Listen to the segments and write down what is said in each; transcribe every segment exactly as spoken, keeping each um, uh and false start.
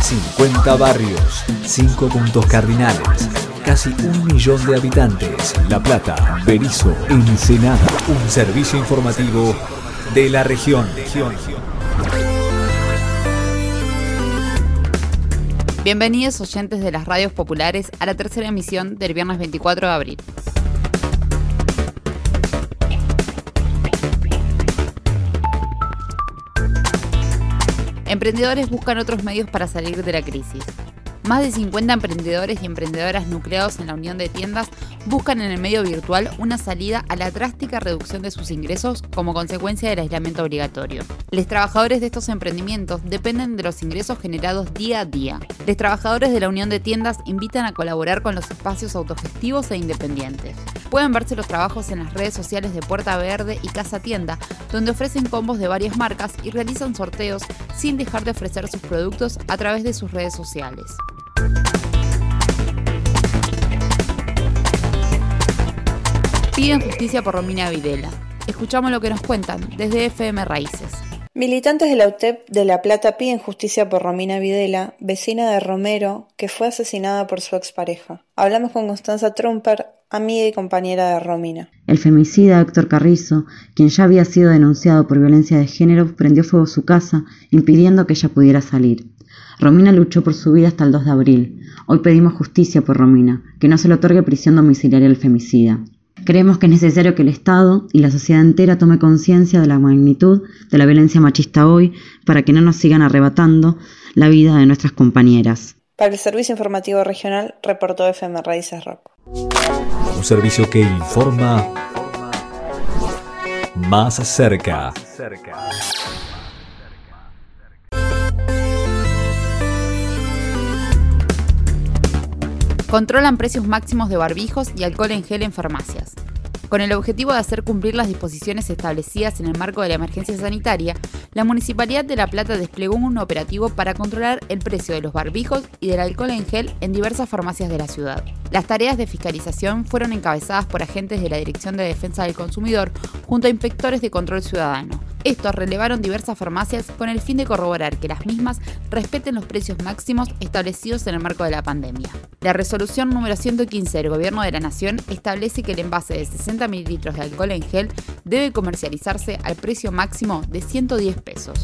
cincuenta barrios, cinco puntos cardinales, casi un millón de habitantes. La Plata, Berisso, Ensenada. Un servicio informativo de la región. Bienvenidos oyentes de las radios populares a la tercera emisión del viernes veinticuatro de abril. Emprendedores buscan otros medios para salir de la crisis. Más de cincuenta emprendedores y emprendedoras nucleados en la Unión de Tiendas buscan en el medio virtual una salida a la drástica reducción de sus ingresos como consecuencia del aislamiento obligatorio. Los trabajadores de estos emprendimientos dependen de los ingresos generados día a día. Los trabajadores de la Unión de Tiendas invitan a colaborar con los espacios autogestivos e independientes. Pueden verse los trabajos en las redes sociales de Puerta Verde y Casa Tienda, donde ofrecen combos de varias marcas y realizan sorteos sin dejar de ofrecer sus productos a través de sus redes sociales. Piden justicia por Romina Videla. Escuchamos lo que nos cuentan desde F M Raíces. Militantes de la U T E P de La Plata piden justicia por Romina Videla, vecina de Romero, que fue asesinada por su expareja. Hablamos con Constanza Trumper, amiga y compañera de Romina. El femicida Héctor Carrizo, quien ya había sido denunciado por violencia de género, prendió fuego a su casa, impidiendo que ella pudiera salir. Romina luchó por su vida hasta el dos de abril. Hoy pedimos justicia por Romina, que no se le otorgue prisión domiciliaria al femicida. Creemos que es necesario que el Estado y la sociedad entera tome conciencia de la magnitud de la violencia machista hoy para que no nos sigan arrebatando la vida de nuestras compañeras. Para el Servicio Informativo Regional, reportó F M Raíces Rock. Un servicio que informa más cerca. Controlan precios máximos de barbijos y alcohol en gel en farmacias. Con el objetivo de hacer cumplir las disposiciones establecidas en el marco de la emergencia sanitaria, la Municipalidad de La Plata desplegó un operativo para controlar el precio de los barbijos y del alcohol en gel en diversas farmacias de la ciudad. Las tareas de fiscalización fueron encabezadas por agentes de la Dirección de Defensa del Consumidor junto a inspectores de control ciudadano. Estos relevaron diversas farmacias con el fin de corroborar que las mismas respeten los precios máximos establecidos en el marco de la pandemia. La resolución número ciento quince del Gobierno de la Nación establece que el envase de sesenta mililitros de alcohol en gel debe comercializarse al precio máximo de ciento diez pesos.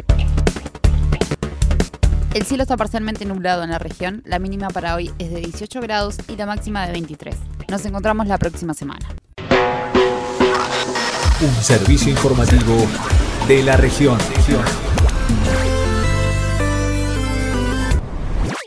El cielo está parcialmente nublado en la región, la mínima para hoy es de dieciocho grados y la máxima de veintitrés. Nos encontramos la próxima semana. Un servicio informativo de la región.